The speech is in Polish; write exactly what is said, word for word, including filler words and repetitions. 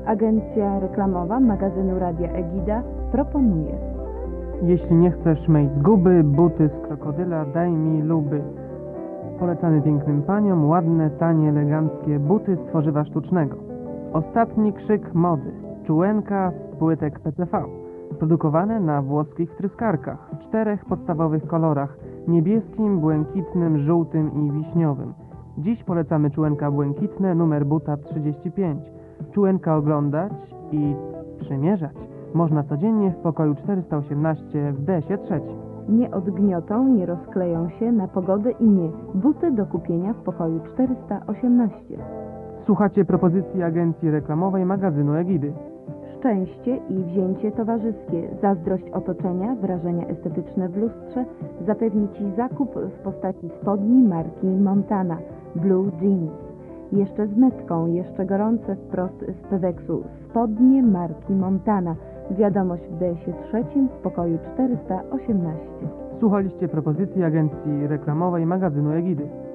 Agencja reklamowa magazynu Radia Egida proponuje. Jeśli nie chcesz mej zguby, buty z krokodyla daj mi luby. Polecamy pięknym paniom ładne, tanie, eleganckie buty z tworzywa sztucznego. Ostatni krzyk mody. Czułenka z płytek P C V. Produkowane na włoskich wtryskarkach w czterech podstawowych kolorach: niebieskim, błękitnym, żółtym i wiśniowym. Dziś polecamy czułenka błękitne, numer buta trzydzieści pięć. Czułenka oglądać i przymierzać można codziennie w pokoju czterysta osiemnaście w D-sie trzecim. Nie odgniotą, nie rozkleją się na pogodę i nie. Buty do kupienia w pokoju czterysta osiemnaście. Słuchacie propozycji agencji reklamowej magazynu Egidy. Szczęście i wzięcie towarzyskie, zazdrość otoczenia, wrażenia estetyczne w lustrze zapewni Ci zakup w postaci spodni marki Montana Blue Jeans. Jeszcze z metką, jeszcze gorące wprost z Peweksu. Spodnie marki Montana. Wiadomość w D-sie trzecim w pokoju czterysta osiemnaście. Słuchaliście propozycji agencji reklamowej magazynu Egidy.